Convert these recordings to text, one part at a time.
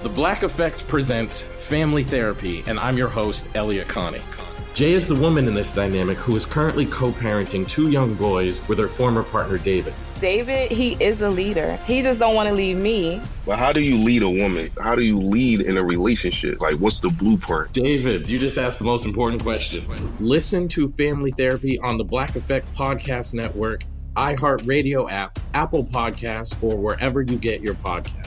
The Black Effect presents Family Therapy, and I'm your host, Elliot Connie. Jay is the woman in this dynamic who is currently co-parenting 2 young boys with her former partner, David. David, he is a leader. He just don't want to leave me. But how do you lead a woman? How do you lead in a relationship? Like, what's the blueprint? David, you just asked the most important question. Listen to Family Therapy on the Black Effect Podcast Network, iHeartRadio app, Apple Podcasts, or wherever you get your podcasts.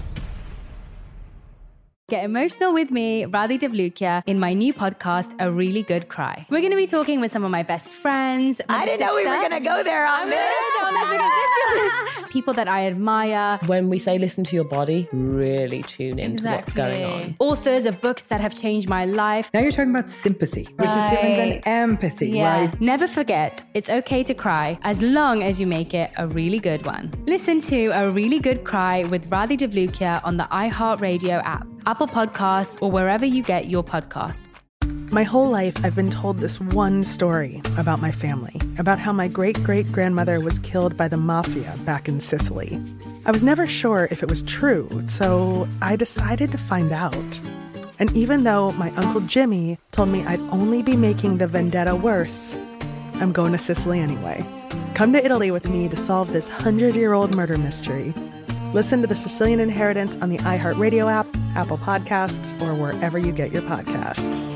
Get emotional with me, Radhi Devlukia, in my new podcast, A Really Good Cry. We're going to be talking with some of my best friends. I didn't know we were going to go there on this. People that I admire. When we say listen to your body, really tune into what's going on. Authors of books that have changed my life. Now you're talking about sympathy, which is different than empathy, right? Never forget, it's okay to cry as long as you make it a really good one. Listen to A Really Good Cry with Radhi Devlukia on the iHeartRadio app, Apple Podcasts, or wherever you get your podcasts. My whole life, I've been told this one story about my family, about how my great-great-grandmother was killed by the mafia back in Sicily. I was never sure if it was true, so I decided to find out. And even though my Uncle Jimmy told me I'd only be making the vendetta worse, I'm going to Sicily anyway. Come to Italy with me to solve this 100-year-old murder mystery. Listen to The Sicilian Inheritance on the iHeartRadio app, Apple Podcasts, or wherever you get your podcasts.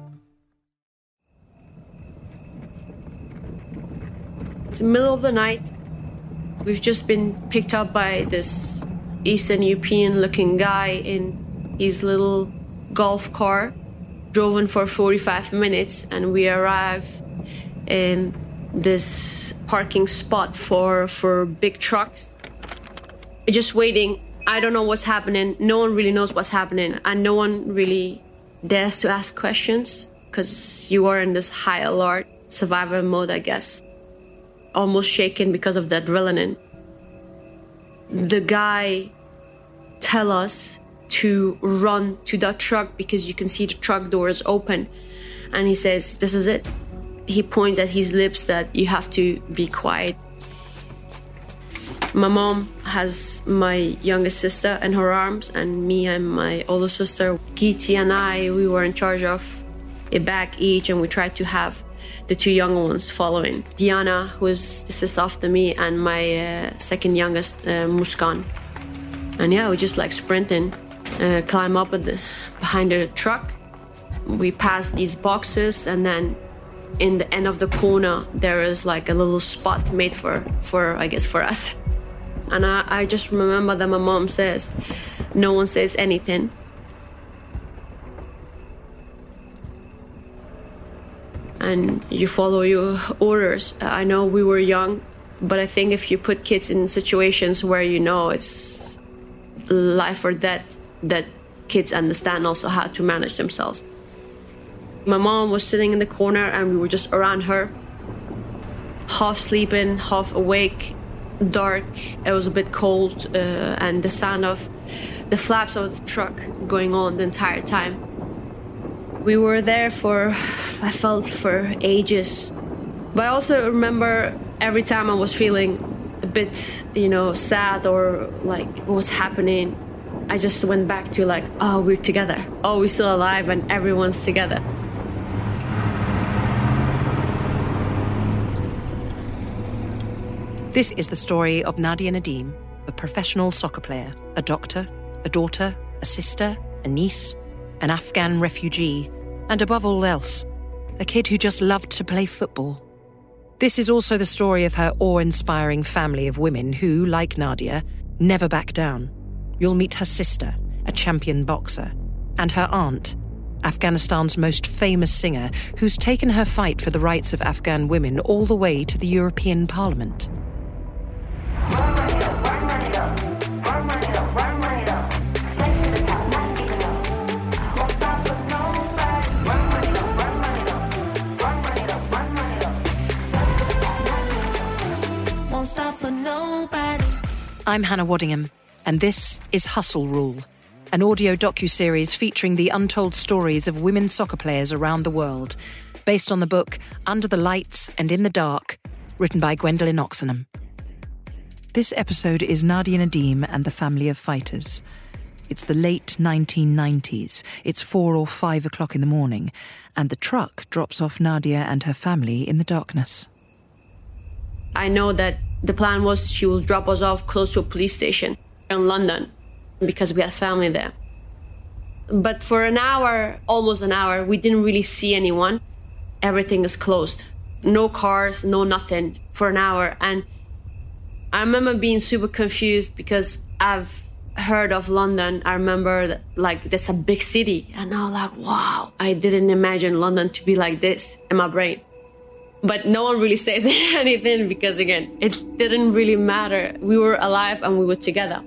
It's the middle of the night. We've just been picked up by this Eastern European-looking guy in his little golf car. Drove in for 45 minutes, and we arrive in this parking spot for big trucks. Just waiting. I don't know what's happening. No one really knows what's happening, and no one really dares to ask questions because you are in this high alert survival mode, I guess. Almost shaken because of the adrenaline. The guy tell us to run to that truck because you can see the truck doors open, and he says, "This is it." He points at his lips that you have to be quiet. My mom has my youngest sister in her arms, and me and my older sister, Kitty and we were in charge of a bag each, and we tried to have the 2 younger ones following. Diana, who is the sister after me, and my second youngest, Muskan. And we just like sprinting, climb up behind the truck. We pass these boxes, and then in the end of the corner, there is like a little spot made for I guess, for us. And I just remember that my mom says, no one says anything. And you follow your orders. I know we were young, but I think if you put kids in situations where you know it's life or death, that kids understand also how to manage themselves. My mom was sitting in the corner, and we were just around her, half sleeping, half awake, dark. It was a bit cold, and the sound of the flaps of the truck going on the entire time. We were there I felt for ages. But I also remember every time I was feeling a bit, sad or like what's happening, I just went back to like, oh, we're together. Oh, we're still alive and everyone's together. This is the story of Nadia Nadim, a professional soccer player, a doctor, a daughter, a sister, a niece, an Afghan refugee, and above all else, a kid who just loved to play football. This is also the story of her awe-inspiring family of women who, like Nadia, never back down. You'll meet her sister, a champion boxer, and her aunt, Afghanistan's most famous singer, who's taken her fight for the rights of Afghan women all the way to the European Parliament. I'm Hannah Waddingham, and this is Hustle Rule, an audio docuseries featuring the untold stories of women soccer players around the world, based on the book Under the Lights and in the Dark, written by Gwendolyn Oxenham. This episode is Nadia Nadim and the Family of Fighters. It's the late 1990s. It's 4 or 5 o'clock in the morning, and the truck drops off Nadia and her family in the darkness. I know that the plan was she will drop us off close to a police station in London because we had family there. But for an hour, almost an hour, we didn't really see anyone. Everything is closed. No cars, no nothing for an hour. And I remember being super confused because I've heard of London. I remember that, like, there's a big city. And I was like, wow, I didn't imagine London to be like this in my brain. But no one really says anything because, again, it didn't really matter. We were alive and we were together.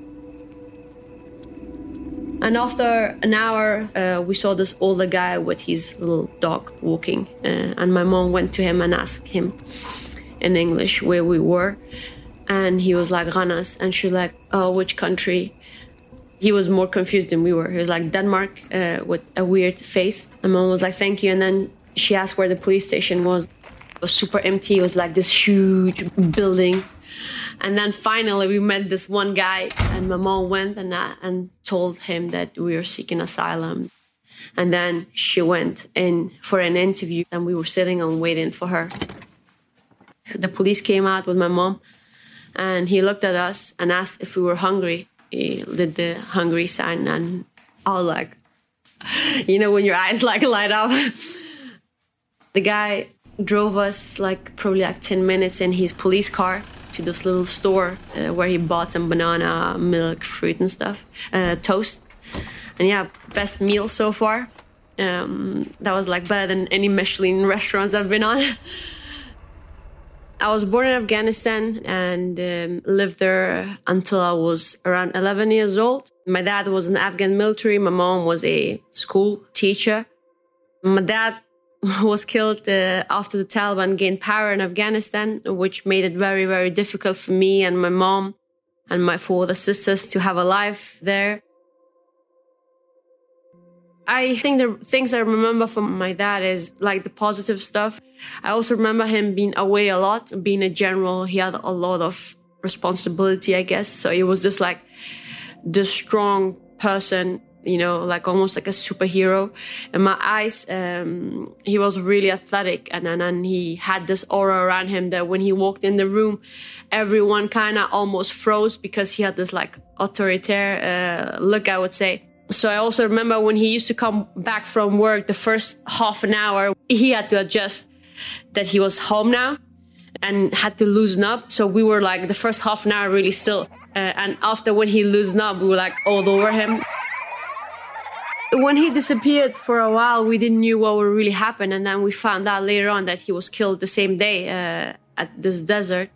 And after an hour, we saw this older guy with his little dog walking. And my mom went to him and asked him in English where we were. And he was like, Ranas. And she was like, oh, which country? He was more confused than we were. He was like, Denmark, with a weird face. And mom was like, thank you. And then she asked where the police station was. It was super empty. It was like this huge building. And then finally we met this one guy, and my mom went and told him that we were seeking asylum. And then she went in for an interview, and we were sitting and waiting for her. The police came out with my mom, and he looked at us and asked if we were hungry. He did the hungry sign, and I was like, you know, when your eyes like light up. The guy drove us probably 10 minutes in his police car to this little store where he bought some banana, milk, fruit and stuff, toast. And yeah, best meal so far. That was better than any Michelin restaurants I've been on. I was born in Afghanistan and lived there until I was around 11 years old. My dad was in the Afghan military. My mom was a school teacher. My dad was killed after the Taliban gained power in Afghanistan, which made it very, very difficult for me and my mom and my 4 older sisters to have a life there. I think the things I remember from my dad is the positive stuff. I also remember him being away a lot, being a general. He had a lot of responsibility, I guess. So he was just this strong person, you know, almost like a superhero. In my eyes, he was really athletic, and he had this aura around him that when he walked in the room, everyone kind of almost froze because he had this authoritarian look, I would say. So I also remember when he used to come back from work, the first half an hour, he had to adjust that he was home now and had to loosen up. So we were the first half an hour really still. And after when he loosened up, we were all over him. When he disappeared for a while, we didn't know what would really happen. And then we found out later on that he was killed the same day at this desert.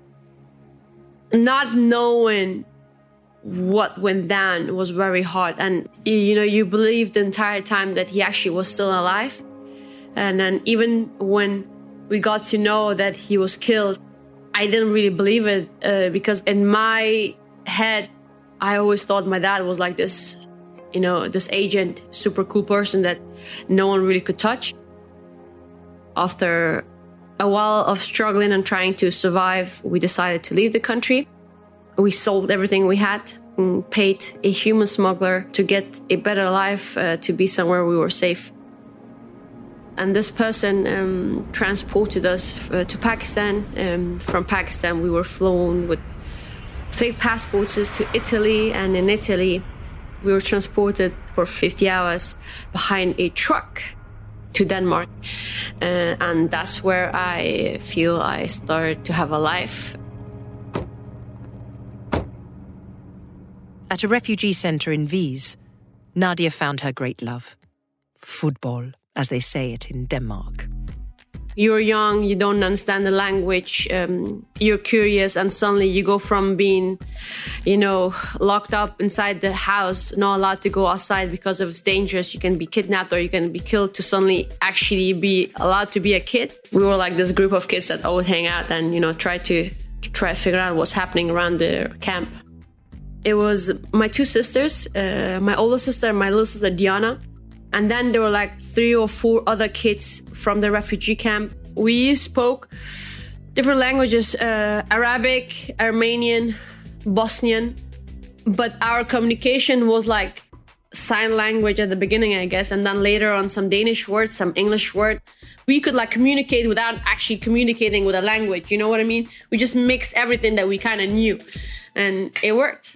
Not knowing what went down was very hard. And, you know, you believe the entire time that he actually was still alive. And then even when we got to know that he was killed, I didn't really believe it because in my head, I always thought my dad was this, you know, this agent, super cool person that no one really could touch. After a while of struggling and trying to survive, we decided to leave the country. We sold everything we had and paid a human smuggler to get a better life, to be somewhere we were safe. And this person transported us to Pakistan. From Pakistan, we were flown with fake passports to Italy. And in Italy, we were transported for 50 hours behind a truck to Denmark. And that's where I feel I started to have a life. At a refugee centre in Wies, Nadia found her great love. Football, as they say it in Denmark. You're young, you don't understand the language, you're curious, and suddenly you go from being, you know, locked up inside the house, not allowed to go outside because of it's dangerous, you can be kidnapped or you can be killed, to suddenly actually be allowed to be a kid. We were this group of kids that always hang out and, you know, try to figure out what's happening around the camp. It was my 2 sisters, my older sister and my little sister Diana. And then there were 3 or 4 other kids from the refugee camp. We spoke different languages, Arabic, Armenian, Bosnian. But our communication was like sign language at the beginning, I guess. And then later on some Danish words, some English word. We could like communicate without actually communicating with a language. You know what I mean? We just mixed everything that we kind of knew. And it worked.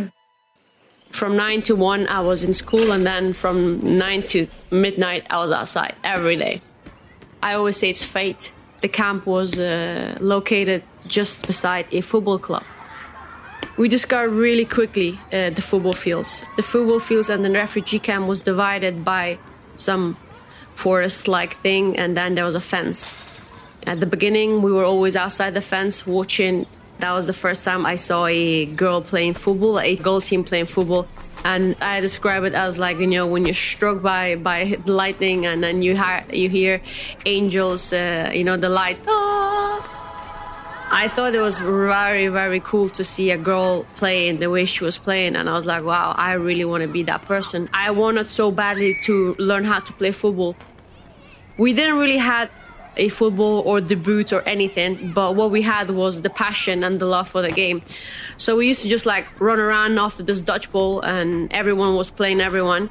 From 9 to 1, I was in school. And then from 9 to midnight, I was outside every day. I always say it's fate. The camp was located just beside a football club. We discovered really quickly the football fields. The football fields and the refugee camp was divided by some forest-like thing, and then there was a fence. At the beginning, we were always outside the fence watching. That was the first time I saw a girl playing football, a girl team playing football. And I describe it as like, you know, when you're struck by lightning and then you hear angels, you know, the light. Ah! I thought it was very, very cool to see a girl playing the way she was playing. And I was like, wow, I really want to be that person. I wanted so badly to learn how to play football. We didn't really have a football or the boots or anything, but what we had was the passion and the love for the game. So we used to just like run around after this dodgeball and everyone was playing everyone.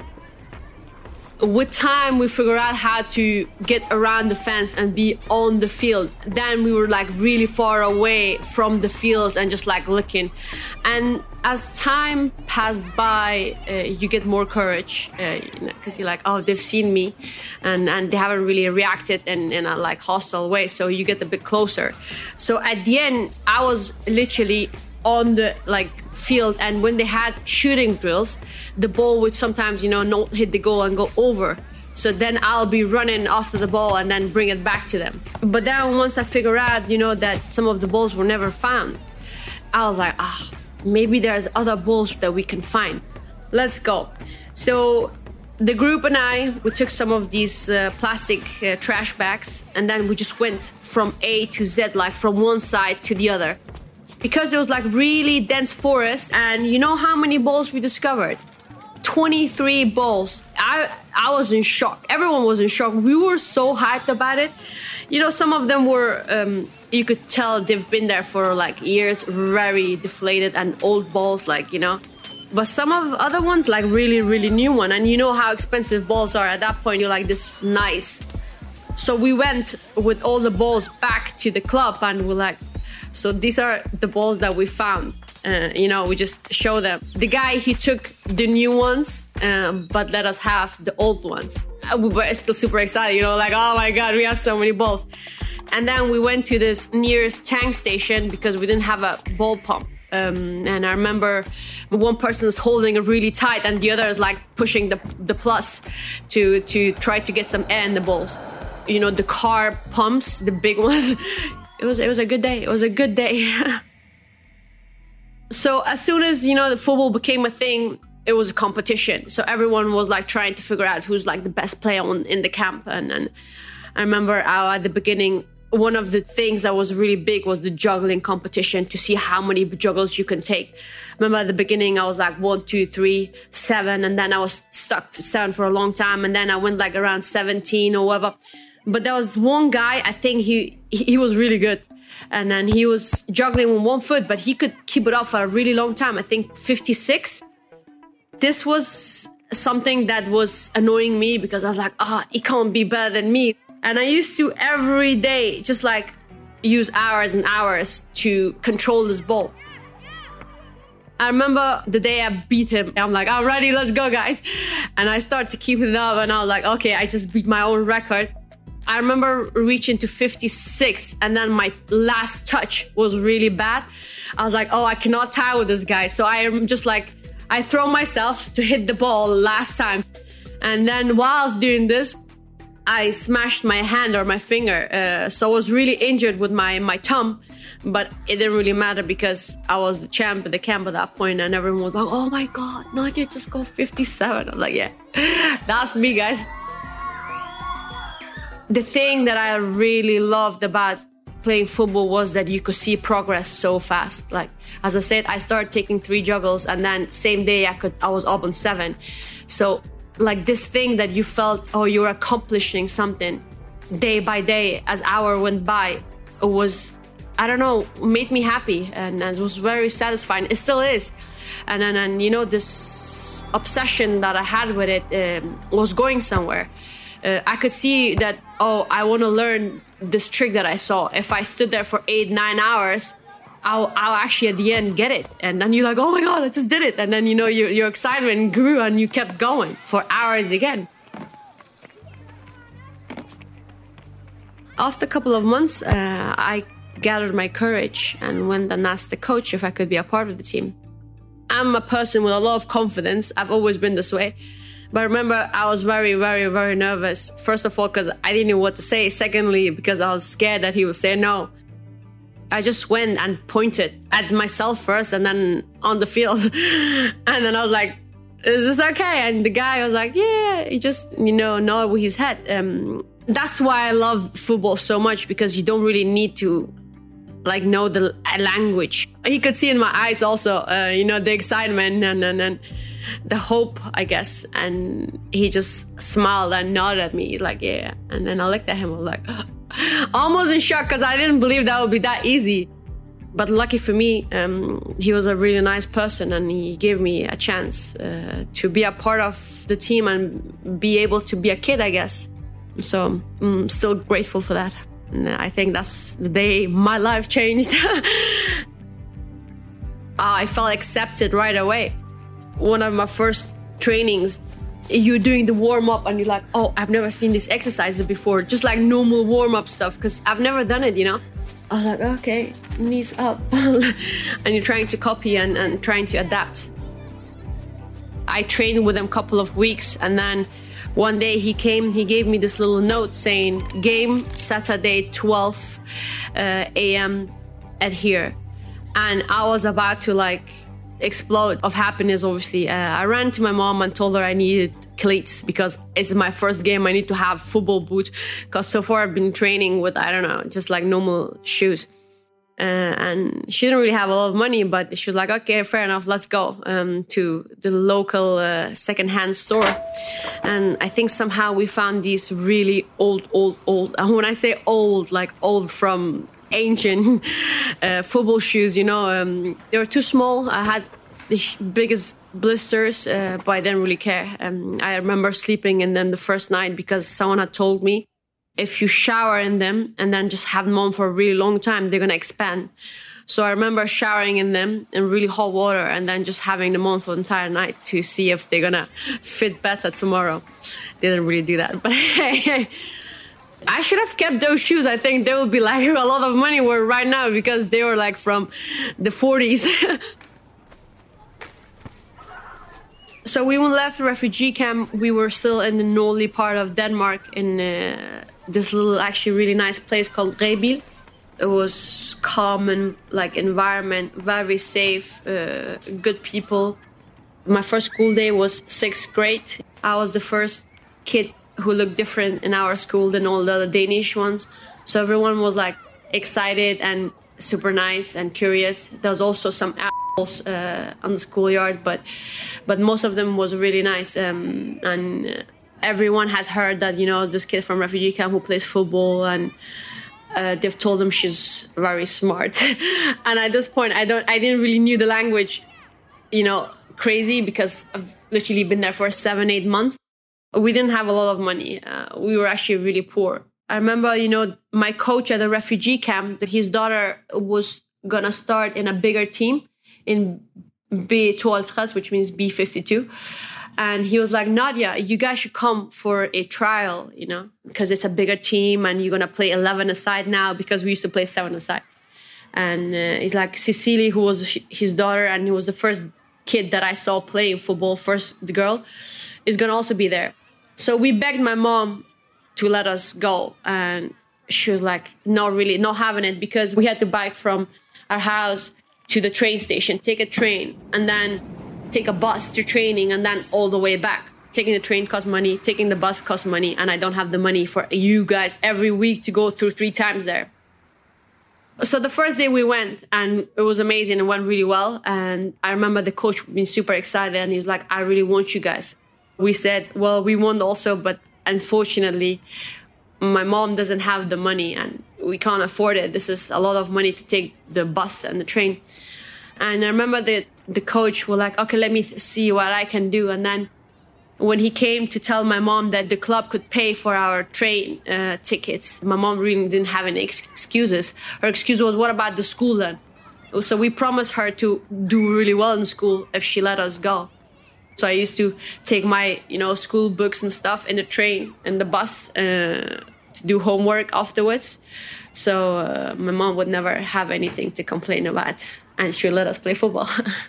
With time, we figured out how to get around the fence and be on the field. Then we were like really far away from the fields and just like looking. And as time passed by, you get more courage, because you're like, oh, they've seen me, and they haven't really reacted in a like hostile way. So you get a bit closer. So at the end, I was literally on the like field, and when they had shooting drills, the ball would sometimes, you know, not hit the goal and go over. So then I'll be running after the ball and then bring it back to them. But then once I figured out, you know, that some of the balls were never found, I was like, maybe there's other balls that we can find. Let's go. So the group and we took some of these plastic trash bags, and then we just went from A to Z, like from one side to the other. Because it was like really dense forest, and you know how many balls we discovered? 23 balls. I was in shock. Everyone was in shock. We were so hyped about it. You know, some of them were, you could tell they've been there for like years, very deflated and old balls, like, you know. But some of the other ones, like really, really new one. And you know how expensive balls are. At that point, you're like, this is nice. So we went with all the balls back to the club, and we're like, so these are the balls that we found. You know, we just show them. The guy, he took the new ones, but let us have the old ones. We were still super excited, you know, like, oh my God, we have so many balls. And then we went to this nearest tank station because we didn't have a ball pump. And I remember one person is holding it really tight and the other is like pushing the plus to try to get some air in the balls. You know, the car pumps, the big ones. It was a good day. It was a good day. So as soon as, you know, the football became a thing, it was a competition. So everyone was like trying to figure out who's like the best player in the camp. And I remember at the beginning, one of the things that was really big was the juggling competition to see how many juggles you can take. Remember at the beginning, I was like 1, 2, 3, 7. And then I was stuck to 7 for a long time. And then I went like around 17 or whatever. But there was one guy, I think he was really good. And then he was juggling with one foot, but he could keep it up for a really long time. I think 56. This was something that was annoying me because I was like, he can't be better than me. And I used to every day just like use hours and hours to control this ball. I remember the day I beat him. I'm like, I'm ready, let's go, guys. And I started to keep it up and I was like, okay, I just beat my own record. I remember reaching to 56 and then my last touch was really bad. I was like, I cannot tie with this guy. So I'm just like, I throw myself to hit the ball last time. And then while I was doing this, I smashed my hand or my finger. So I was really injured with my thumb, but it didn't really matter because I was the champ of the camp at that point and everyone was like, oh my God, Nadia just got 57. I was like, yeah, that's me, guys. The thing that I really loved about playing football was that you could see progress so fast. Like, as I said, I started taking 3 juggles and then same day I was up on 7. So like this thing that you felt, you're accomplishing something day by day as hour went by, it was, I don't know, made me happy and it was very satisfying. It still is. And you know, this obsession that I had with it was going somewhere. I could see that, oh, I want to learn this trick that I saw. If I stood there for 8-9 hours, I'll actually at the end get it. And then you're like, oh my God, I just did it. And then, you know, your excitement grew and you kept going for hours again. After a couple of months, I gathered my courage and went and asked the coach if I could be a part of the team. I'm a person with a lot of confidence. I've always been this way. But remember, I was very, very, very nervous. First of all, because I didn't know what to say. Secondly, because I was scared that he would say no. I just went and pointed at myself first and then on the field. And then I was like, is this okay? And the guy was like, yeah, he just, you know, nodded with his head. That's why I love football so much, because you don't really need to like know the language. He could see in my eyes also, you know, the excitement and the hope, I guess. And he just smiled and nodded at me like, yeah. And then I looked at him, I was like, almost in shock, because I didn't believe that would be that easy. But lucky for me, he was a really nice person and he gave me a chance to be a part of the team and be able to be a kid, I guess. So I'm still grateful for that. And I think that's the day my life changed. I felt accepted right away. One of my first trainings, you're doing the warm-up and you're like, oh, I've never seen these exercises before. Just like normal warm-up stuff, because I've never done it, you know? I was like, okay, knees up. And you're trying to copy and trying to adapt. I trained with him a couple of weeks, and then one day he came, he gave me this little note saying, game Saturday, 12 a.m. at here. And I was about to like explode of happiness, obviously. I ran to my mom and told her I needed cleats because it's my first game. I need to have football boots, because so far I've been training with, I don't know, just like normal shoes. And she didn't really have a lot of money, but she was like, okay, fair enough, let's go to the local secondhand store. And I think somehow we found these really old. And when I say old, like old from ancient football shoes, you know, they were too small. I had the biggest blisters, but I didn't really care. I remember sleeping in them the first night because someone had told me, if you shower in them and then just have them on for a really long time, they're going to expand. So I remember showering in them in really hot water and then just having them on for the entire night to see if they're going to fit better tomorrow. They didn't really do that. But I should have kept those shoes. I think they would be like a lot of money worth right now, because they were like from the 40s. So we left the refugee camp. We were still in the northern part of Denmark in this little, actually really nice place called Rebild. It was calm and like environment, very safe, good people. My first school day was 6th grade. I was the first kid who looked different in our school than all the other Danish ones. So everyone was like excited and super nice and curious. There was also some assholes on the schoolyard, but most of them was really nice. And everyone had heard that, you know, this kid from refugee camp who plays football, and they've told him she's very smart. And at this point, I didn't really knew the language, you know, crazy, because I've literally been there for 7-8 months. We didn't have a lot of money. We were actually really poor. I remember, you know, my coach at the refugee camp, that his daughter was gonna start in a bigger team in B12, which means B52. And he was like, Nadia, you guys should come for a trial, you know, because it's a bigger team and you're going to play 11 aside now, because we used to play 7 aside. And he's like, Cecilie, who was his daughter, and he was the first kid that I saw playing football, first the girl, is going to also be there. So we begged my mom to let us go. And she was like, not having it, because we had to bike from our house to the train station, take a train, and then take a bus to training, and then all the way back. Taking the train costs money, taking the bus costs money, and I don't have the money for you guys every week to go through 3 times there. So the first day we went, and it was amazing. It went really well. And I remember the coach being super excited, and he was like, I really want you guys. We said, well, we want also, but unfortunately, my mom doesn't have the money and we can't afford it. This is a lot of money to take the bus and the train. And I remember the the coach was like, okay, let me see what I can do. And then when he came to tell my mom that the club could pay for our train tickets, my mom really didn't have any excuses. Her excuse was, what about the school then? So we promised her to do really well in school if she let us go. So I used to take my, school books and stuff in the train and the bus to do homework afterwards. So my mom would never have anything to complain about, and she would let us play football.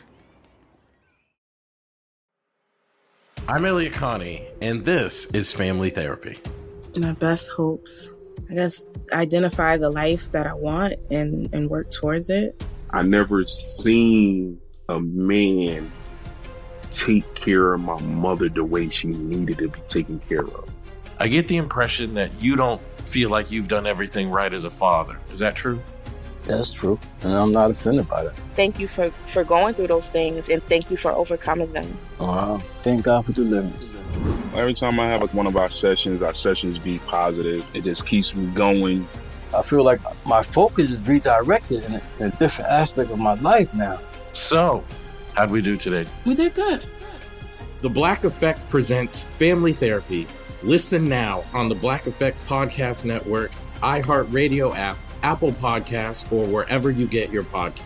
I'm Elliot Connie, and this is Family Therapy. My best hopes, I guess, identify the life that I want and work towards it. I never seen a man take care of my mother the way she needed to be taken care of. I get the impression that you don't feel like you've done everything right as a father. Is that true? That's true, and I'm not offended by that. Thank you for going through those things, and thank you for overcoming them. Wow. Thank God for deliverance. Every time I have one of our sessions be positive. It just keeps me going. I feel like my focus is redirected in a different aspect of my life now. So, how'd we do today? We did good. The Black Effect presents Family Therapy. Listen now on the Black Effect Podcast Network, iHeartRadio app, Apple Podcasts, or wherever you get your podcasts.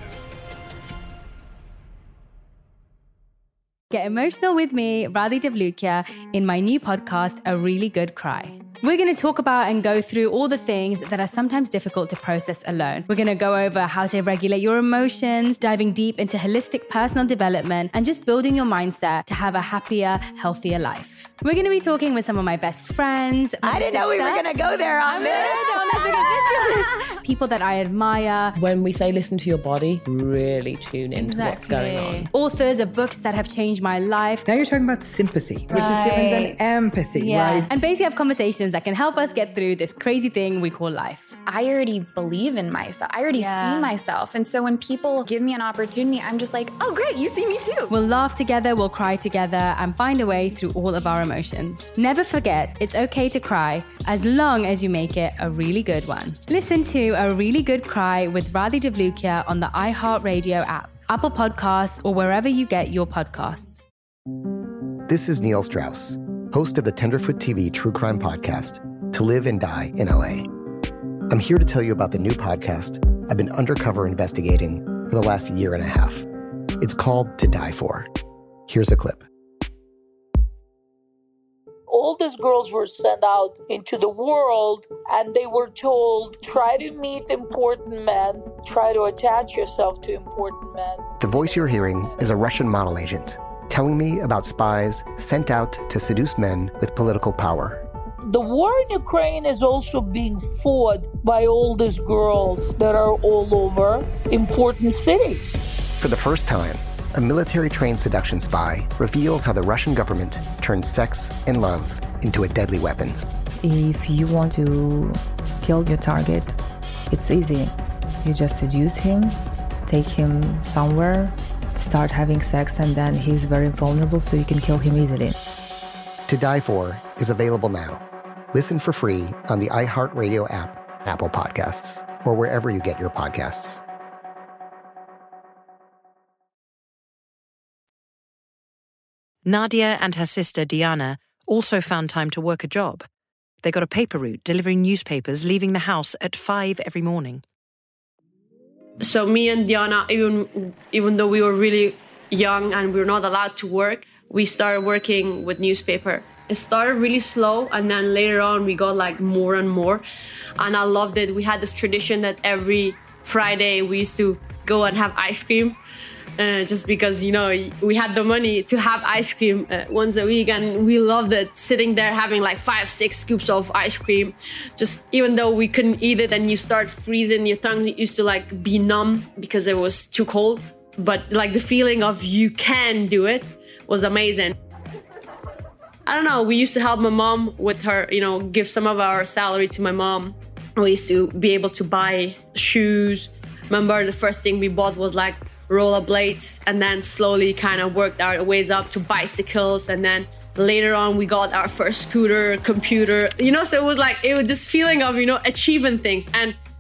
Get emotional with me, Radhi Devlukia, in my new podcast, A Really Good Cry. We're going to talk about and go through all the things that are sometimes difficult to process alone. We're going to go over how to regulate your emotions, diving deep into holistic personal development, and just building your mindset to have a happier, healthier life. We're going to be talking with some of my best friends. I didn't know we were going to go there on this. People that I admire. When we say listen to your body, really tune into what's going on. Authors of books that have changed my life. Now you're talking about sympathy, which is different than empathy, right? And basically have conversations that can help us get through this crazy thing we call life. I already believe in myself. I already see myself. And so when people give me an opportunity, I'm just like, oh, great, you see me too. We'll laugh together, we'll cry together, and find a way through all of our emotions. Never forget, it's okay to cry, as long as you make it a really good one. Listen to A Really Good Cry with Radhi Devlukia on the iHeartRadio app, Apple Podcasts, or wherever you get your podcasts. This is Neil Strauss, host of the Tenderfoot TV True Crime Podcast, To Live and Die in LA. I'm here to tell you about the new podcast I've been undercover investigating for the last year and a half. It's called To Die For. Here's a clip. All these girls were sent out into the world and they were told, try to meet important men, try to attach yourself to important men. The voice you're hearing is a Russian model agent telling me about spies sent out to seduce men with political power. The war in Ukraine is also being fought by all these girls that are all over important cities. For the first time, a military-trained seduction spy reveals how the Russian government turned sex and love into a deadly weapon. If you want to kill your target, it's easy. You just seduce him, take him somewhere, start having sex, and then he's very vulnerable, so you can kill him easily. To Die For is available now. Listen for free on the iHeartRadio app, Apple Podcasts, or wherever you get your podcasts. Nadia and her sister Diana also found time to work a job. They got a paper route, delivering newspapers, leaving the house at 5 every morning. So me and Diana, even though we were really young and we were not allowed to work, we started working with newspaper. It started really slow, and then later on we got like more and more. And I loved it. We had this tradition that every Friday we used to go and have ice cream. Just because, we had the money to have ice cream once a week, and we loved it, sitting there having like 5-6 scoops of ice cream. Just even though we couldn't eat it and you start freezing, your tongue used to like be numb because it was too cold. But like the feeling of you can do it was amazing. I don't know, we used to help my mom with her, give some of our salary to my mom. We used to be able to buy shoes. Remember the first thing we bought was like rollerblades, and then slowly kind of worked our ways up to bicycles, and then later on we got our first scooter, computer, so it was this feeling of achieving things. And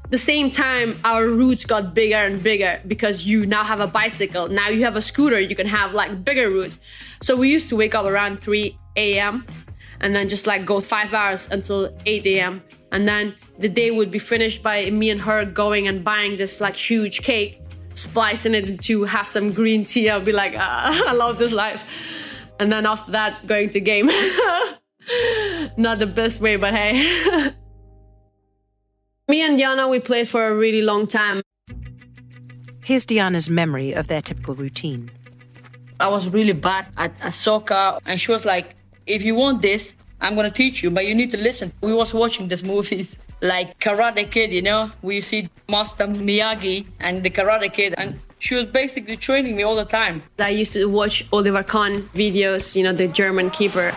the same time, our roots got bigger and bigger because you now have a bicycle. Now you have a scooter, you can have like bigger roots. So we used to wake up around 3 a.m. and then just like go 5 hours until 8 a.m. And then the day would be finished by me and her going and buying this like huge cake, splicing it into, have some green tea. I'll be like, I love this life. And then after that, going to game. Not the best way, but hey. Me and Diana, we played for a really long time. Here's Diana's memory of their typical routine. I was really bad at soccer, and she was like, if you want this, I'm going to teach you, but you need to listen. We was watching these movies like Karate Kid, you know, where you see Master Miyagi and the Karate Kid, and she was basically training me all the time. I used to watch Oliver Kahn videos, you know, the German keeper.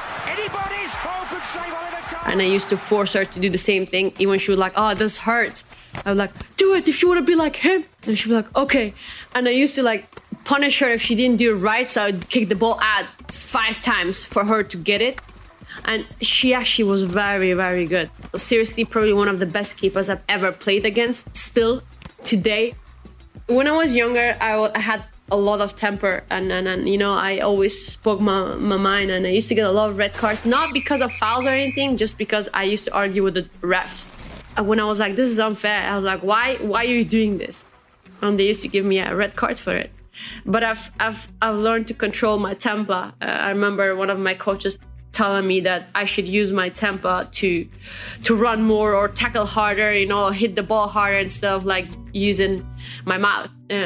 And I used to force her to do the same thing, even she was like, oh, this hurts. I was like, do it if you want to be like him. And she'd be like, okay. And I used to like punish her if she didn't do it right, so I'd kick the ball out 5 times for her to get it. And she actually was very, very good. Seriously, probably one of the best keepers I've ever played against, still today. When I was younger, I had a lot of temper, and you know, I always spoke my mind, and I used to get a lot of red cards, not because of fouls or anything, just because I used to argue with the refs. When I was like, this is unfair, I was like, why are you doing this? And they used to give me a red card for it. But I've learned to control my temper. I remember one of my coaches telling me that I should use my temper to run more or tackle harder, you know, hit the ball harder instead of like using my mouth.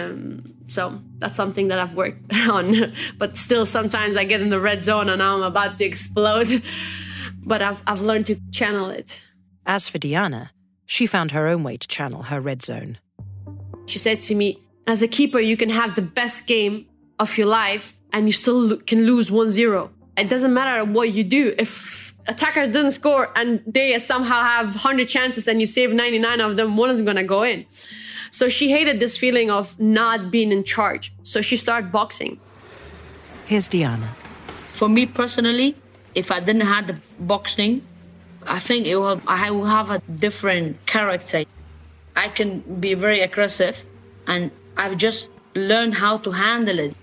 So that's something that I've worked on. But still, sometimes I get in the red zone and I'm about to explode. But I've learned to channel it. As for Diana, she found her own way to channel her red zone. She said to me, as a keeper, you can have the best game of your life and you still can lose 1-0. It doesn't matter what you do. If attacker doesn't score and they somehow have 100 chances and you save 99 of them, one is going to go in. So she hated this feeling of not being in charge. So she started boxing. Here's Diana. For me personally, if I didn't have the boxing, I think I will have a different character. I can be very aggressive, and I've just learned how to handle it.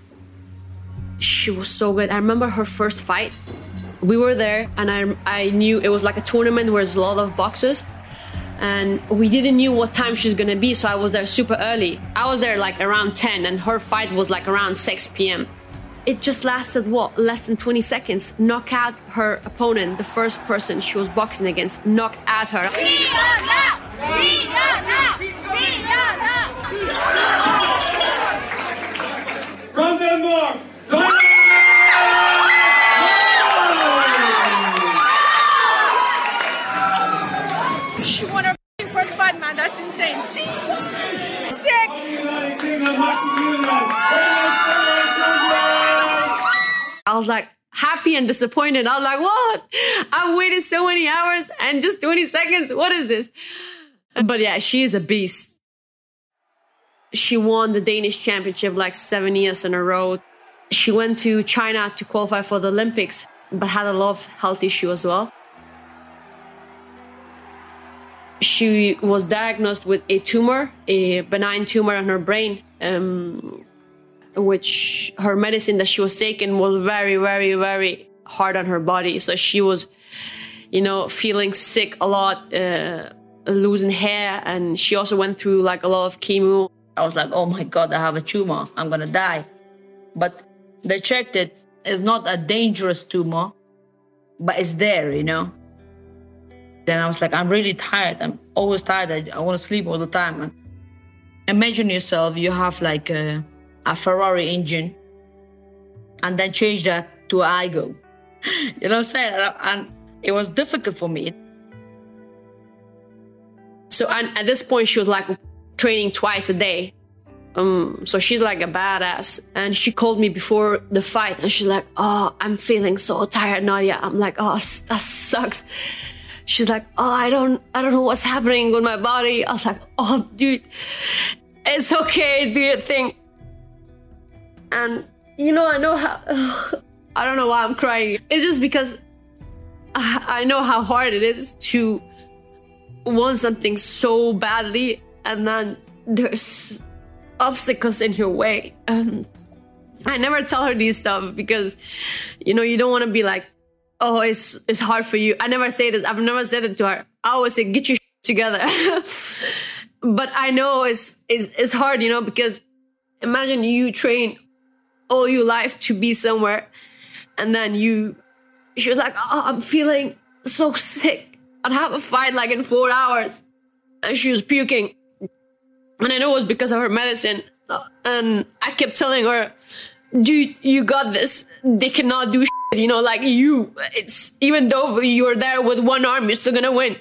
She was so good. I remember her first fight. We were there, and I knew it was like a tournament where there's a lot of boxers. And we didn't know what time she's gonna be, so I was there super early. I was there like around 10, and her fight was like around 6 p.m. It just lasted, less than 20 seconds. Knock out her opponent, the first person she was boxing against, knocked out her. From Denmark, she won her first fight, man. That's insane. Sick. I was like happy and disappointed. I was like, what? I waited so many hours and just 20 seconds. What is this? But yeah, she is a beast. She won the Danish championship like 7 years in a row. She went to China to qualify for the Olympics, but had a lot of health issue as well. She was diagnosed with a tumor, a benign tumor in her brain, which her medicine that she was taking was very, very, very hard on her body. So she was, you know, feeling sick a lot, losing hair. And she also went through like a lot of chemo. I was like, oh my God, I have a tumor. I'm going to die. But they checked it. It's not a dangerous tumor, but it's there, you know. Then I was like, I'm really tired. I'm always tired. I want to sleep all the time. And imagine yourself, you have like a Ferrari engine and then change that to an Aygo. You know what I'm saying? And it was difficult for me. So and at this point, she was like training twice a day. So she's like a badass. And she called me before the fight and she's like, oh, I'm feeling so tired, Nadia. I'm like, oh, that sucks. She's like, oh, I don't know what's happening with my body. I was like, oh, dude, it's okay, do your thing. And, you know, I know how, I don't know why I'm crying. It's just because I know how hard it is to want something so badly and then there's obstacles in your way. I never tell her these stuff because, you don't want to be like, oh, it's hard for you. I never say this. I've never said it to her. I always say, get your together. But I know it's hard, because imagine you train all your life to be somewhere, and then she was like, oh, I'm feeling so sick. I'd have a fight like in 4 hours. And she was puking. And I know it was because of her medicine. And I kept telling her, dude, you got this. They cannot do shit, like you. It's even though you're there with one arm, you're still gonna win.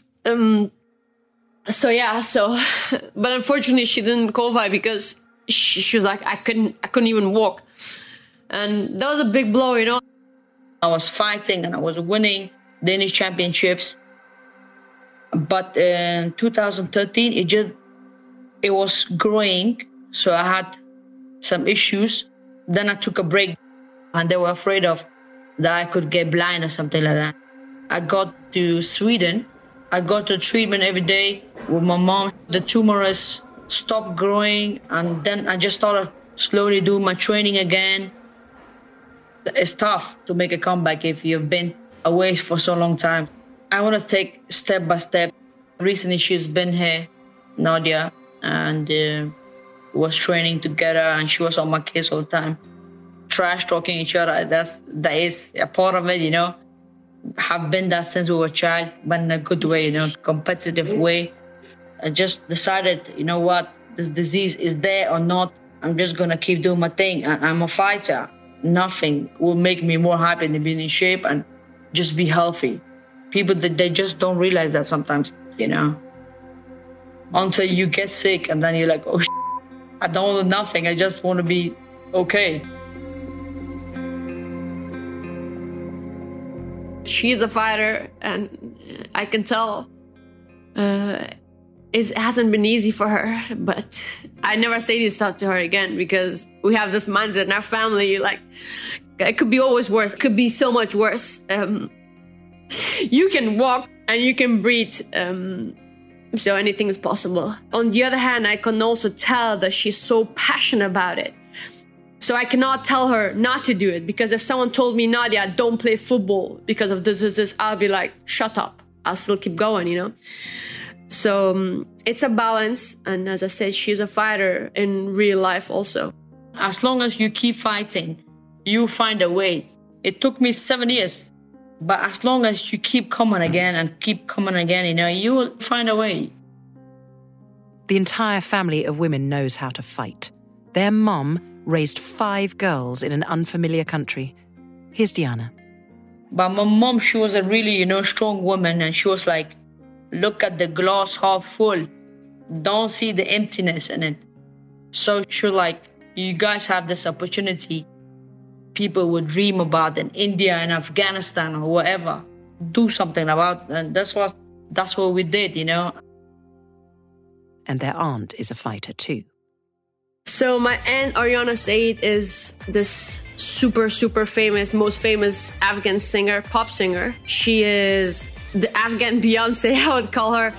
But unfortunately she didn't qualify because she was like, I couldn't even walk. And that was a big blow, I was fighting and I was winning Danish championships. But in 2013, it was growing. So I had some issues. Then I took a break and they were afraid of that I could get blind or something like that. I got to Sweden. I got to treatment every day with my mom. The tumor has stopped growing, and then I just started slowly doing my training again. It's tough to make a comeback if you've been away for so long time. I want to take step by step. Recently, she's been here, Nadia, and was training together, and she was on my case all the time. Trash talking each other, that is a part of it, Have been that since we were a child, but in a good way, competitive way. I just decided, what, this disease is there or not, I'm just gonna keep doing my thing. I'm a fighter. Nothing will make me more happy than being in shape and just be healthy. People, they just don't realize that sometimes, Until you get sick and then you're like, oh, I don't want nothing. I just want to be okay. She's a fighter, and I can tell it hasn't been easy for her, but I never say this stuff to her again because we have this mindset in our family, like, it could be always worse. It could be so much worse. You can walk and you can breathe, so anything is possible. On the other hand, I can also tell that she's so passionate about it. So I cannot tell her not to do it, because if someone told me, Nadia, don't play football because of this, I'll be like, shut up. I'll still keep going, So it's a balance. And as I said, she's a fighter in real life also. As long as you keep fighting, you find a way. It took me 7 years, but as long as you keep coming again and keep coming again, you will find a way. The entire family of women knows how to fight. Their mum raised 5 girls in an unfamiliar country. Here's Diana. But my mom, she was a really, strong woman, and she was like, look at the glass half full. Don't see the emptiness in it. So she was like, you guys have this opportunity. People would dream about in India and Afghanistan or whatever. Do something about it. And that's what we did, And their aunt is a fighter too. So my aunt Ariana Saeed is this super, super famous, most famous Afghan singer, pop singer. She is the Afghan Beyonce, I would call her.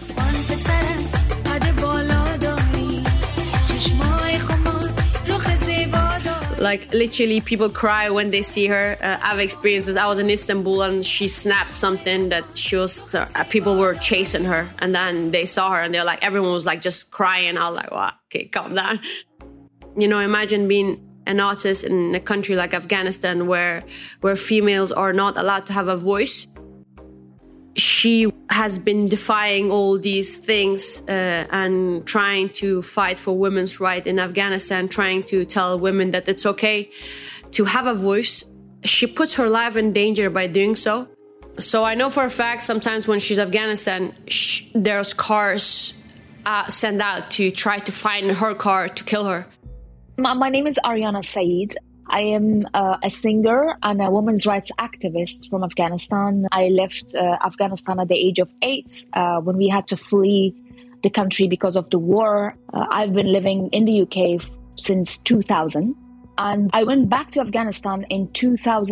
Like, literally, people cry when they see her. I've experienced this. I was in Istanbul and she snapped something that people were chasing her. And then they saw her and they're like, everyone was like just crying. I was like, wow, okay, calm down. Imagine being an artist in a country like Afghanistan where females are not allowed to have a voice. She has been defying all these things and trying to fight for women's rights in Afghanistan, trying to tell women that it's okay to have a voice. She puts her life in danger by doing so. So I know for a fact sometimes when she's in Afghanistan, there's cars sent out to try to find her car to kill her. My name is Ariana Saeed. I am a singer and a women's rights activist from Afghanistan. I left Afghanistan at the age of 8 when we had to flee the country because of the war. I've been living in the UK since 2000. And I went back to Afghanistan in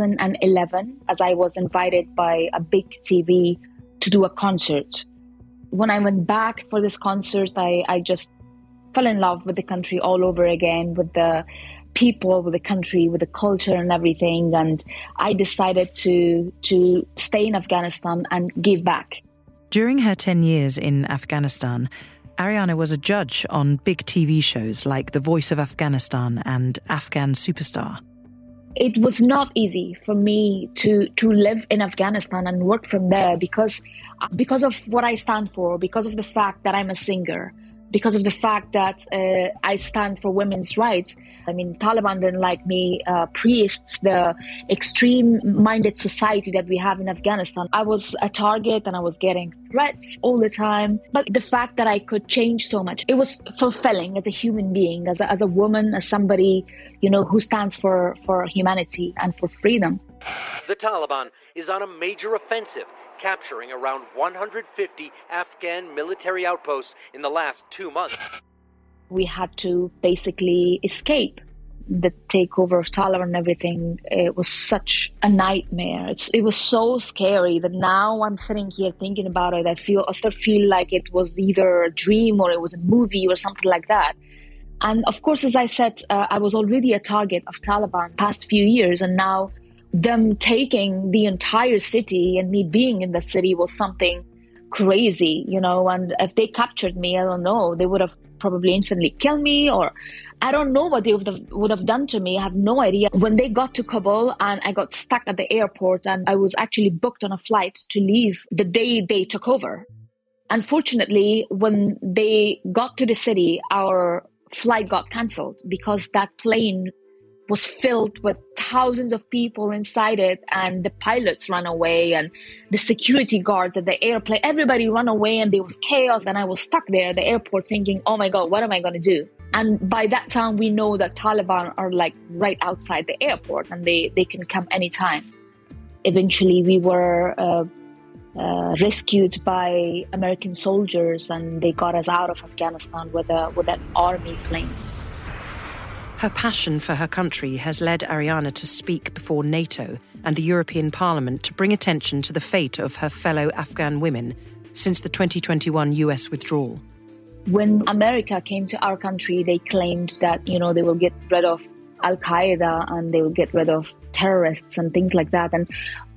2011 as I was invited by a big TV to do a concert. When I went back for this concert, I just fell in love with the country all over again, with the people, with the country, with the culture and everything. And I decided to stay in Afghanistan and give back. During her 10 years in Afghanistan, Ariana was a judge on big TV shows like The Voice of Afghanistan and Afghan Superstar. It was not easy for me to live in Afghanistan and work from there because of what I stand for, because of the fact that I'm a singer, because of the fact that I stand for women's rights. I mean, Taliban didn't like me, priests, the extreme-minded society that we have in Afghanistan. I was a target and I was getting threats all the time. But the fact that I could change so much, it was fulfilling as a human being, as a woman, as somebody, who stands for humanity and for freedom. The Taliban is on a major offensive, capturing around 150 Afghan military outposts in the last 2 months. We had to basically escape the takeover of Taliban and everything. It was such a nightmare. It was so scary that now I'm sitting here thinking about it. I still feel like it was either a dream or it was a movie or something like that. And of course, as I said, I was already a target of Taliban past few years, and now them taking the entire city and me being in the city was something crazy, and if they captured me, I don't know, they would have probably instantly killed me, or I don't know what they would have done to me. I have no idea. When they got to Kabul and I got stuck at the airport, and I was actually booked on a flight to leave the day they took over. Unfortunately, when they got to the city, our flight got cancelled because that plane was filled with thousands of people inside it, and the pilots ran away and the security guards at the airplane, everybody ran away, and there was chaos, and I was stuck there at the airport thinking, oh my God, what am I going to do? And by that time, we know that Taliban are like right outside the airport and they can come anytime. Eventually, we were rescued by American soldiers, and they got us out of Afghanistan with an army plane. Her passion for her country has led Ariana to speak before NATO and the European Parliament to bring attention to the fate of her fellow Afghan women since the 2021 US withdrawal. When America came to our country, they claimed that, they will get rid of Al-Qaeda and they will get rid of terrorists and things like that. And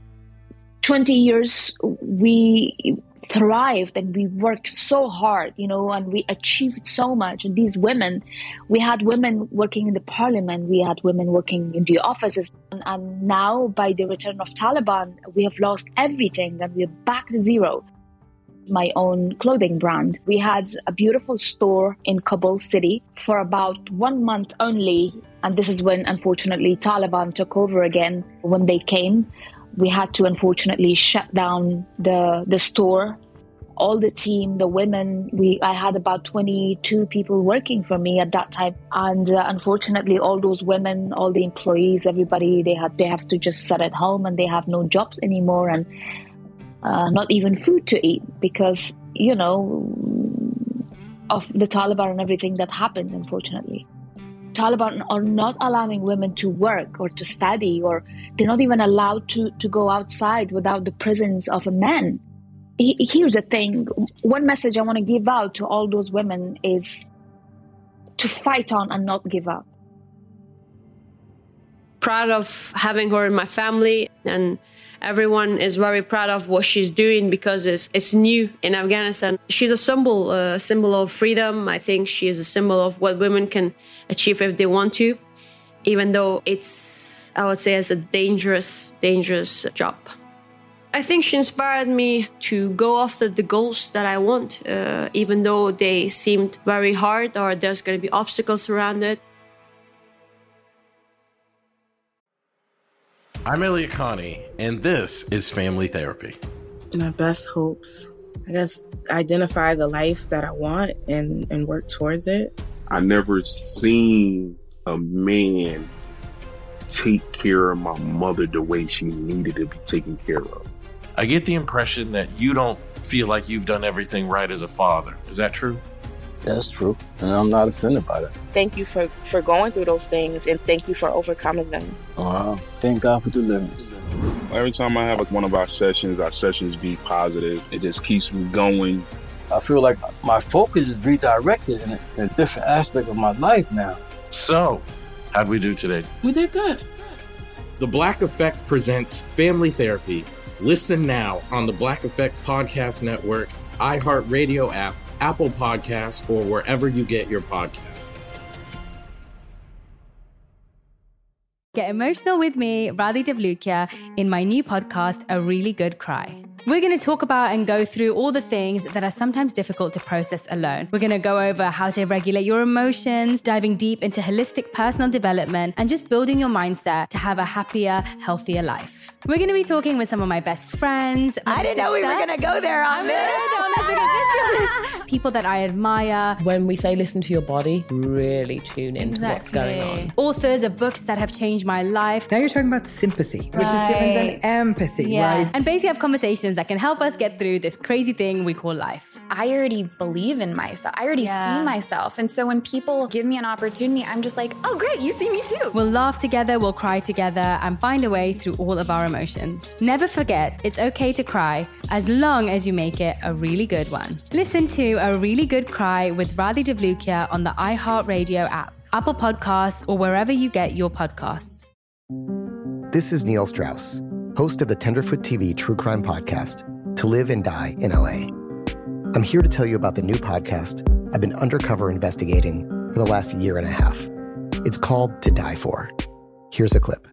20 years, we thrived and we worked so hard, and we achieved so much. And these women, we had women working in the parliament, we had women working in the offices. And now, by the return of Taliban, we have lost everything and we're back to zero. My own clothing brand. We had a beautiful store in Kabul city for about 1 month only. And this is when, unfortunately, Taliban took over again. When they came, we had to unfortunately shut down the store. All the team, the women, I had about 22 people working for me at that time. And unfortunately, all those women, all the employees, everybody, they have to just sit at home and they have no jobs anymore and not even food to eat because, of the Taliban and everything that happened, unfortunately. Taliban are not allowing women to work or to study, or they're not even allowed to go outside without the presence of a man. Here's the thing. One message I want to give out to all those women is to fight on and not give up. Proud of having her in my family, and everyone is very proud of what she's doing because it's new in Afghanistan. She's a symbol of freedom. I think she is a symbol of what women can achieve if they want to, even though I would say, it's a dangerous job. I think she inspired me to go after the goals that I want, even though they seemed very hard or there's going to be obstacles around it. I'm Elliot Connie, and this is Family Therapy. My best hopes, I guess, identify the life that I want and work towards it. I never seen a man take care of my mother the way she needed to be taken care of. I get the impression that you don't feel like you've done everything right as a father. Is that true? That's true, and I'm not offended by that. Thank you for going through those things, and thank you for overcoming them. Wow, thank God for deliverance. Every time I have one of our sessions be positive. It just keeps me going I feel like my focus is redirected in a different aspect of my life now. So, how'd we do today? We did good. The Black Effect presents Family Therapy. Listen now on the Black Effect Podcast Network, iHeartRadio app, Apple Podcasts, or wherever you get your podcasts. Get emotional with me, Radhi Devlukia, in my new podcast, A Really Good Cry. We're going to talk about and go through all the things that are sometimes difficult to process alone. We're going to go over how to regulate your emotions, diving deep into holistic personal development, and just building your mindset to have a happier, healthier life. We're going to be talking with some of my best friends. I didn't know we were going to go there on this. People that I admire. When we say listen to your body, really tune into what's going on. Authors of books that have changed my life. Now you're talking about sympathy, which is different than empathy, right? And basically have conversations that can help us get through this crazy thing we call life. I already believe in myself. I already see myself. And so when people give me an opportunity, I'm just like, oh, great, you see me too. We'll laugh together, we'll cry together, and find a way through all of our emotions. Never forget, it's okay to cry, as long as you make it a really good one. Listen to A Really Good Cry with Radhi Devlukia on the iHeartRadio app, Apple Podcasts, or wherever you get your podcasts. This is Neil Strauss, host of the Tenderfoot TV True Crime Podcast, To Live and Die in LA. I'm here to tell you about the new podcast I've been undercover investigating for the last year and a half. It's called To Die For. Here's a clip.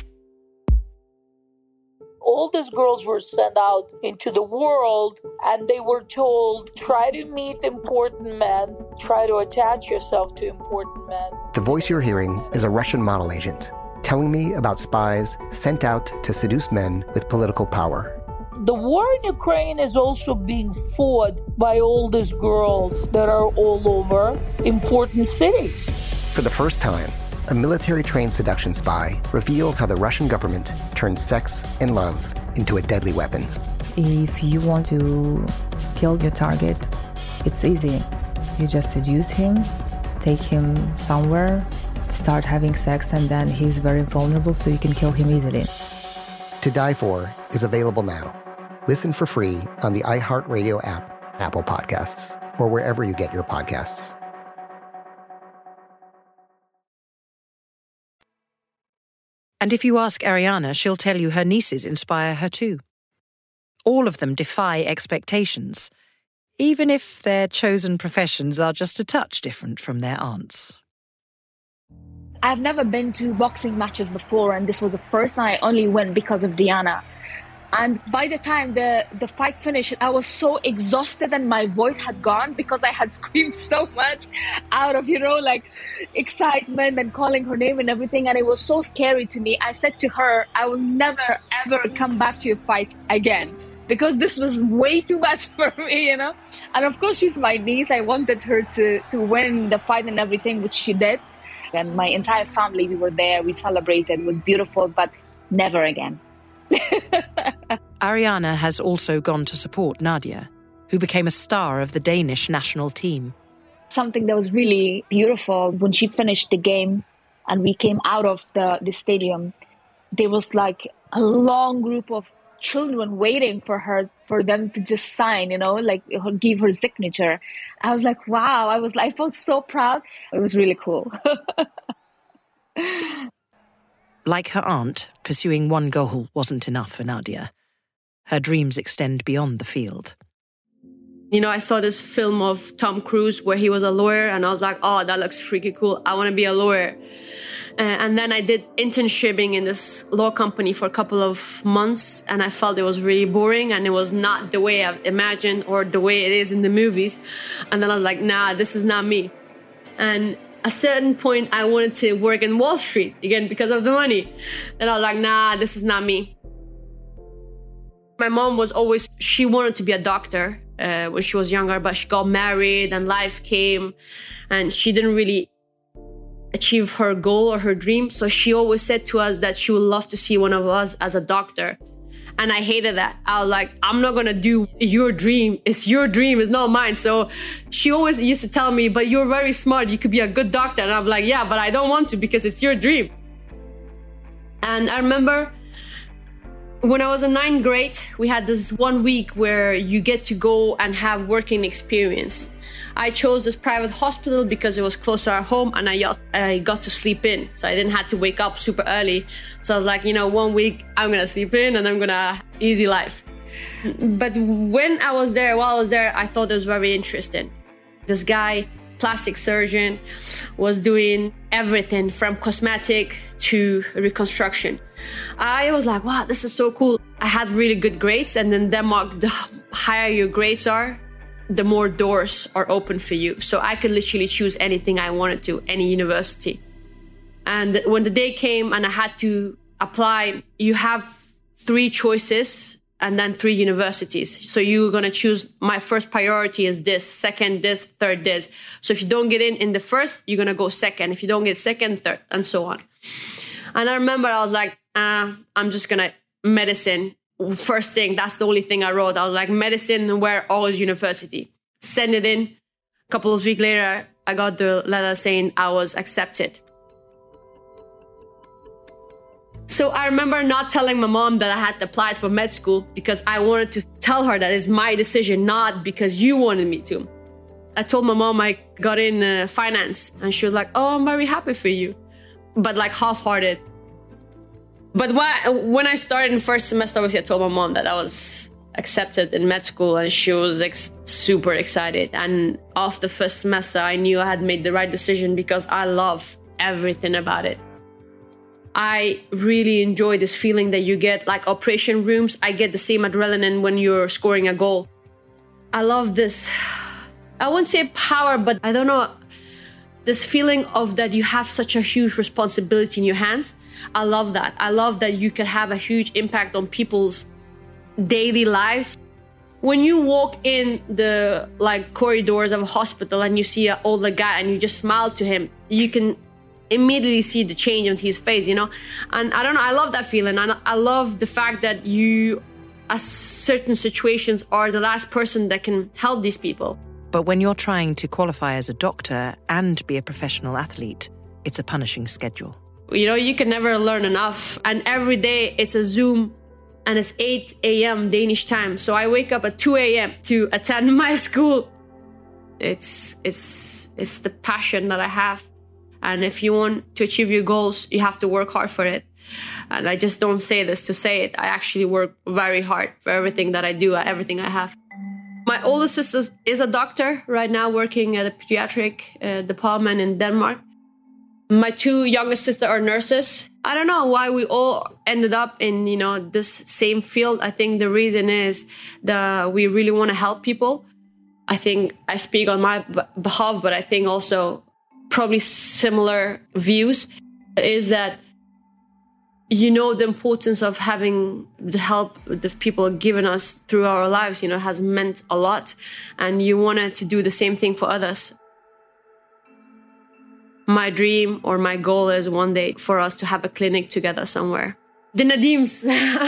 All these girls were sent out into the world and they were told, try to meet important men, try to attach yourself to important men. The voice you're hearing is a Russian model agent telling me about spies sent out to seduce men with political power. The war in Ukraine is also being fought by all these girls that are all over important cities. For the first time, a military-trained seduction spy reveals how the Russian government turned sex and love into a deadly weapon. If you want to kill your target, it's easy. You just seduce him, take him somewhere, start having sex, and then he's very vulnerable, so you can kill him easily. To Die For is available now. Listen for free on the iHeartRadio app, Apple Podcasts, or wherever you get your podcasts. And if you ask Ariana, she'll tell you her nieces inspire her too. All of them defy expectations, even if their chosen professions are just a touch different from their aunts. I've never been to boxing matches before, and this was the first time. I only went because of Diana. And by the time the fight finished, I was so exhausted and my voice had gone because I had screamed so much out of, excitement and calling her name and everything. And it was so scary to me. I said to her, I will never, ever come back to your fight again, because this was way too much for me, And of course, she's my niece. I wanted her to win the fight and everything, which she did. And my entire family, we were there. We celebrated. It was beautiful, but never again. Ariana has also gone to support Nadia, who became a star of the Danish national team. Something that was really beautiful, when she finished the game and we came out of the stadium, there was like a long group of children waiting for her, for them to just sign, give her signature. I was like, wow, I felt so proud. It was really cool. Like her aunt, pursuing one goal wasn't enough for Nadia. Her dreams extend beyond the field. I saw this film of Tom Cruise where he was a lawyer, and I was like, oh, that looks freaking cool. I want to be a lawyer. And then I did internshipping in this law company for a couple of months, and I felt it was really boring, and it was not the way I imagined or the way it is in the movies. And then I was like, nah, this is not me. And at a certain point, I wanted to work in Wall Street, again, because of the money. And I was like, nah, this is not me. My mom she wanted to be a doctor when she was younger, but she got married and life came, and she didn't really achieve her goal or her dream. So she always said to us that she would love to see one of us as a doctor. And I hated that. I was like, I'm not going to do your dream. It's your dream. It's not mine. So she always used to tell me, but you're very smart. You could be a good doctor. And I'm like, yeah, but I don't want to because it's your dream. And I remember When I was in 9th grade, we had this 1 week where you get to go and have working experience. I chose this private hospital because it was close to our home and I got to sleep in. So I didn't have to wake up super early. So I was like, 1 week, I'm going to sleep in and I'm going to easy life. But while I was there, I thought it was very interesting. This guy, plastic surgeon, was doing everything from cosmetic to reconstruction. I was like, wow, this is so cool. I had really good grades, and in Denmark, the higher your grades are, the more doors are open for you. So I could literally choose anything I wanted to, any university. And when the day came and I had to apply, you have 3 choices and then 3 universities. So you're going to choose, my first priority is this, second this, third this. So if you don't get in the first, you're going to go second. If you don't get second, third, and so on. And I remember I was like, I'm just going to medicine. First thing, that's the only thing I wrote. I was like, medicine, where always university. Send it in. A couple of weeks later, I got the letter saying I was accepted. So I remember not telling my mom that I had applied for med school because I wanted to tell her that it's my decision, not because you wanted me to. I told my mom I got in finance, and she was like, oh, I'm very happy for you. But like half-hearted. But when I started in first semester, obviously I told my mom that I was accepted in med school, and she was super excited. And after the first semester, I knew I had made the right decision because I love everything about it. I really enjoy this feeling that you get, like operation rooms. I get the same adrenaline when you're scoring a goal. I love this, I wouldn't say power, but I don't know, this feeling of that you have such a huge responsibility in your hands. I love that. I love that you can have a huge impact on people's daily lives. When you walk in the corridors of a hospital and you see an older guy and you just smile to him, you can immediately see the change on his face, And I don't know, I love that feeling. And I love the fact that you, at certain situations, are the last person that can help these people. But when you're trying to qualify as a doctor and be a professional athlete, it's a punishing schedule. You can never learn enough. And every day it's a Zoom and it's 8 a.m. Danish time. So I wake up at 2 a.m. to attend my school. It's the passion that I have. And if you want to achieve your goals, you have to work hard for it. And I just don't say this to say it. I actually work very hard for everything that I do, everything I have. My older sister is a doctor right now, working at a pediatric department in Denmark. My 2 younger sisters are nurses. I don't know why we all ended up in, this same field. I think the reason is that we really want to help people. I think I speak on my behalf, but I think also probably similar views is that the importance of having the help the people have given us through our lives, has meant a lot. And you wanted to do the same thing for others. My dream or my goal is one day for us to have a clinic together somewhere. The Nadims.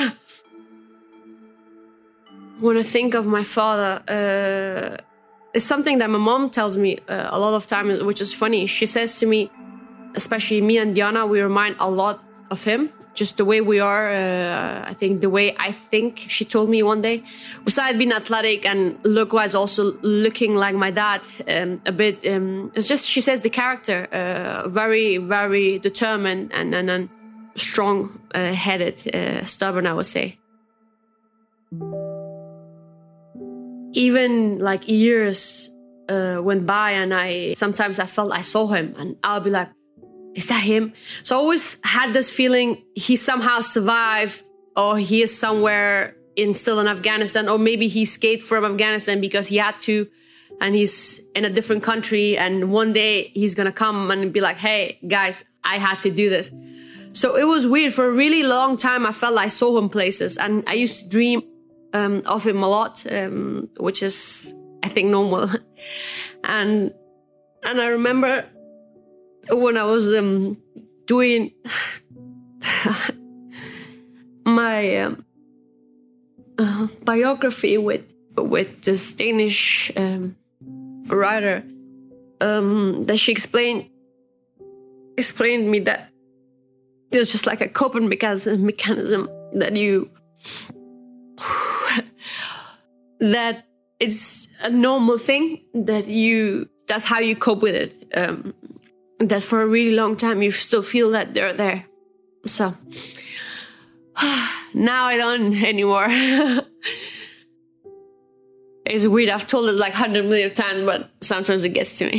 When I think of my father, it's something that my mom tells me a lot of times, which is funny. She says to me, especially me and Diana, we remind a lot of him. Just the way we are, I think the way I think, she told me one day. Besides being athletic and look-wise also looking like my dad a bit, it's just, she says, the character, very, very determined and strong-headed, stubborn, I would say. Even years went by and sometimes I felt I saw him and I'll be like, is that him? So I always had this feeling he somehow survived, or he is somewhere still in Afghanistan, or maybe he escaped from Afghanistan because he had to, and he's in a different country, and one day he's gonna come and be like, hey, guys, I had to do this. So it was weird. For a really long time, I felt I saw him places, and I used to dream of him a lot, which is, I think, normal. And I remember when I was doing my biography with this Danish writer, that she explained me that it's just like a coping mechanism that you that it's a normal thing, that's how you cope with it. That for a really long time you still feel that they're there. So now I don't anymore. It's weird. I've told it like 100 million times, but sometimes it gets to me.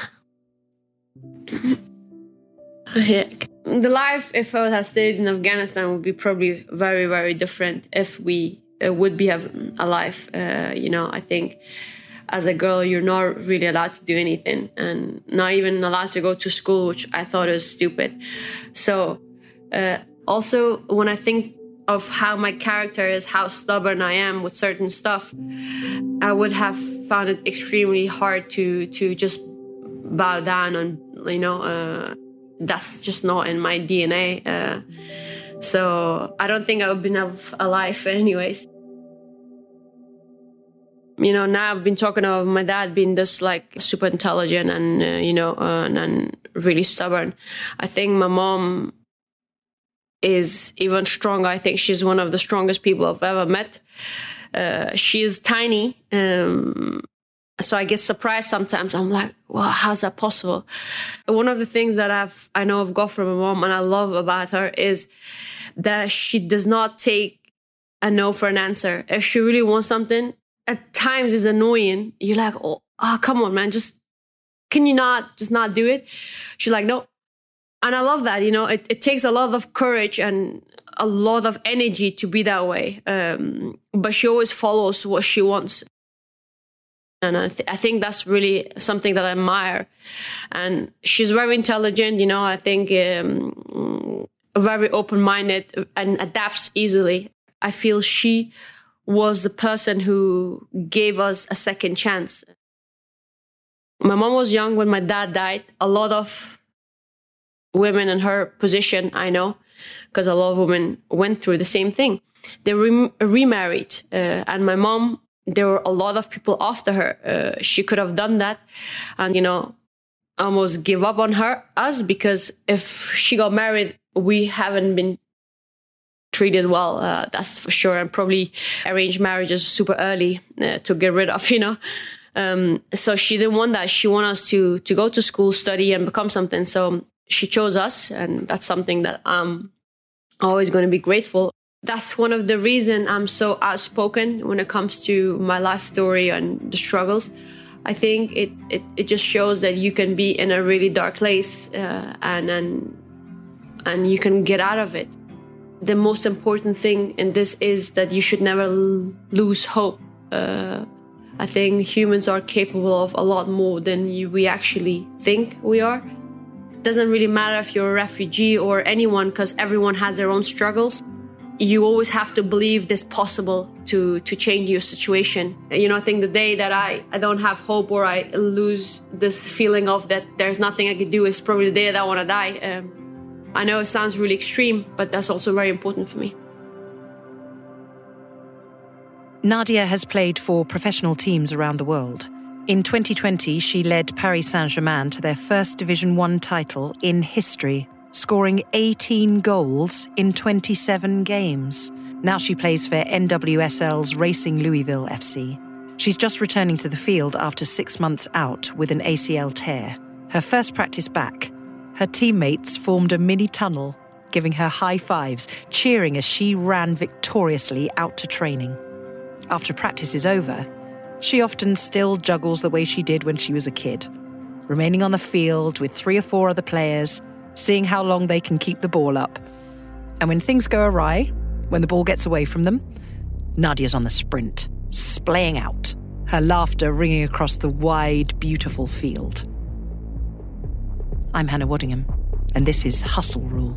Yeah. The life, if I had stayed in Afghanistan, would be probably very, very different if we would be having a life. I think as a girl, you're not really allowed to do anything and not even allowed to go to school, which I thought was stupid. So also, when I think of how my character is, how stubborn I am with certain stuff, I would have found it extremely hard to just bow down and, that's just not in my DNA. So I don't think I would be alive anyways. Now I've been talking about my dad being this like super intelligent and, and really stubborn. I think my mom is even stronger. I think she's one of the strongest people I've ever met. She is tiny. So I get surprised sometimes. I'm like, wow, how's that possible? One of the things that I know I've got from my mom and I love about her is that she does not take a no for an answer. If she really wants something, at times it's annoying. You're like, oh come on, man. Can you not do it? She's like, no. And I love that, it takes a lot of courage and a lot of energy to be that way. But she always follows what she wants. And I think that's really something that I admire. And she's very intelligent, I think very open-minded and adapts easily. I feel she was the person who gave us a second chance. My mom was young when my dad died. A lot of women in her position, I know, because a lot of women went through the same thing. They remarried. And my mom, there were a lot of people after her. She could have done that and, almost give up on us, because if she got married, we haven't been treated well, that's for sure. And probably arranged marriages super early to get rid of, So she didn't want that. She wanted us to go to school, study and become something. So she chose us, and that's something that I'm always going to be grateful. That's one of the reasons I'm so outspoken when it comes to my life story and the struggles. I think it just shows that you can be in a really dark place and you can get out of it. The most important thing in this is that you should never lose hope. I think humans are capable of a lot more than we actually think we are. It doesn't really matter if you're a refugee or anyone, because everyone has their own struggles. You always have to believe it's possible to change your situation. I think the day that I don't have hope or I lose this feeling of that there's nothing I can do is probably the day that I want to die. I know it sounds really extreme, but that's also very important for me. Nadia has played for professional teams around the world. In 2020, she led Paris Saint-Germain to their first Division 1 title in history, scoring 18 goals in 27 games. Now she plays for NWSL's Racing Louisville FC. She's just returning to the field after 6 months out with an ACL tear. Her first practice back, her teammates formed a mini tunnel, giving her high fives, cheering as she ran victoriously out to training. After practice is over, she often still juggles the way she did when she was a kid, remaining on the field with 3 or 4 other players, seeing how long they can keep the ball up. And when things go awry, when the ball gets away from them, Nadia's on the sprint, splaying out, her laughter ringing across the wide, beautiful field. I'm Hannah Waddingham, and this is Hustle Rule.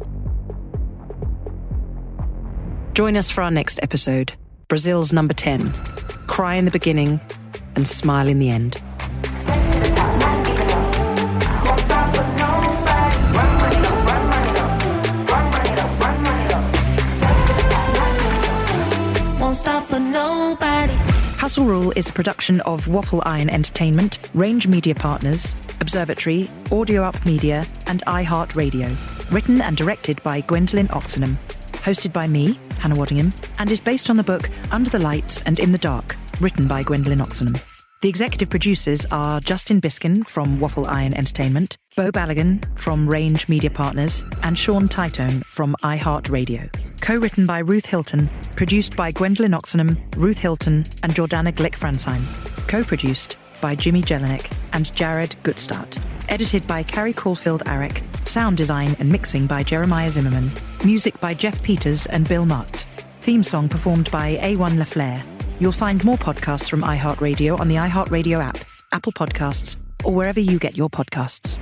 Join us for our next episode, Brazil's number 10. Cry in the beginning and smile in the end. Hustle Rule is a production of Waffle Iron Entertainment, Range Media Partners, Observatory, Audio Up Media, and iHeart Radio. Written and directed by Gwendolyn Oxenham. Hosted by me, Hannah Waddingham, and is based on the book Under the Lights and in the Dark, written by Gwendolyn Oxenham. The executive producers are Justin Biskin from Waffle Iron Entertainment, Bo Balogun from Range Media Partners, and Sean Titone from iHeartRadio. Co-written by Ruth Hilton, produced by Gwendolyn Oxenham, Ruth Hilton, and Jordana Glick-Fransheim. Co-produced by Jimmy Jelinek and Jared Gutstadt. Edited by Carrie Caulfield-Arick. Sound design and mixing by Jeremiah Zimmerman. Music by Jeff Peters and Bill Markt. Theme song performed by A1 LaFleur. You'll find more podcasts from iHeartRadio on the iHeartRadio app, Apple Podcasts, or wherever you get your podcasts.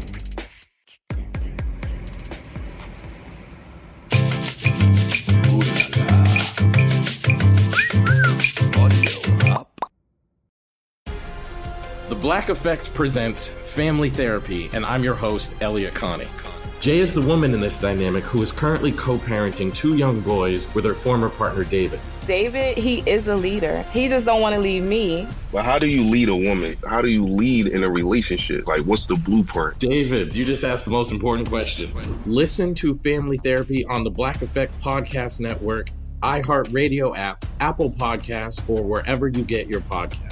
The Black Effect presents Family Therapy, and I'm your host, Elliot Connie. Jay is the woman in this dynamic who is currently co-parenting 2 young boys with her former partner, David. David, he is a leader. He just don't want to leave me. But how do you lead a woman? How do you lead in a relationship? Like, what's the blueprint? David, you just asked the most important question. Listen to Family Therapy on the Black Effect Podcast Network, iHeartRadio app, Apple Podcasts, or wherever you get your podcasts.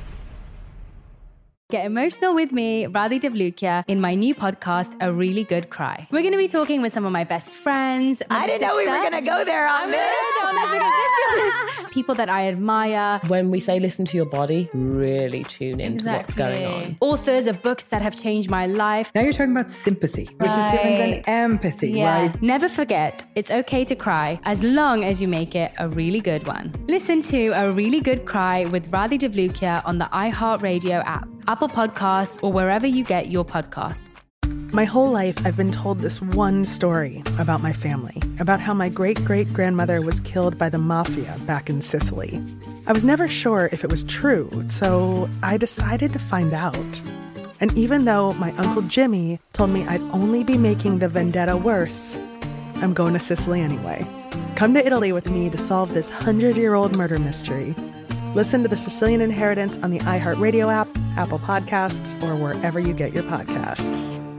Get emotional with me, Radhi Devlukia, in my new podcast, A Really Good Cry. We're going to be talking with some of my best friends. I didn't know we were going to go there on this. People that I admire. When we say listen to your body, really tune into what's going on. Authors of books that have changed my life. Now you're talking about sympathy, which is different than empathy, right? Never forget, it's okay to cry as long as you make it a really good one. Listen to A Really Good Cry with Radhi Devlukia on the iHeartRadio app, Apple Podcasts, or wherever you get your podcasts. My whole life, I've been told this one story about my family, about how my great-great-grandmother was killed by the mafia back in Sicily. I was never sure if it was true, so I decided to find out. And even though my Uncle Jimmy told me I'd only be making the vendetta worse, I'm going to Sicily anyway. Come to Italy with me to solve this 100-year-old murder mystery. Listen to The Sicilian Inheritance on the iHeartRadio app, Apple Podcasts, or wherever you get your podcasts.